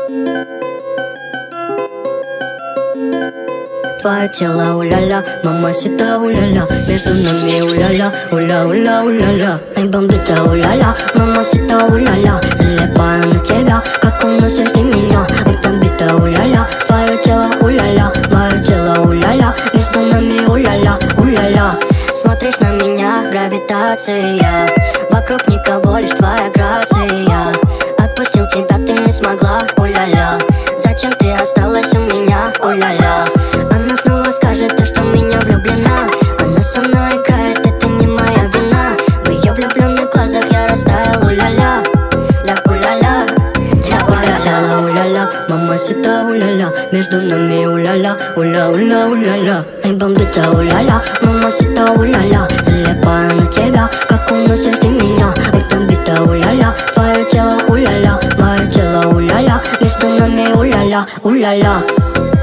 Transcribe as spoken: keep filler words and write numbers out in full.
Твое тело, уля-ля, мамасита, уля-ля, между нами, уля-ля, уля-уля, уля-ля. Эй, бомбита, уля-ля, мамасита, уля-ля, залипаю на тебя, как уносишь ты меня. Эй, бомбита, уля-ля, твое тело, уля-ля, мое тело, уля-ля, между нами, уля-ля, уля-ля. Смотришь на меня, гравитация, вокруг никого, лишь твоя грация. Отпустил тебя, ты не смогла, уля-ля, зачем ты осталась у меня, уля-ля. Она снова скажет то, что в меня влюблена. Она со мной играет, это не моя вина. В ее влюбленных глазах я растаял, уля-ля, ля, уля-ля, ля, уля-ля, уля-ля, мамасита, уля-ля, между нами, уля-ля, уля-уля, уля-ля. Эй, бомбита, уля-ля, мамасита, уля-ля, залипаю на тебя, как уносишь ты меня. Эй, бомбита, уля-ля, твое тело, уля-ля, мое тело, уля-ля, между нами, уля-ля, уля-ля.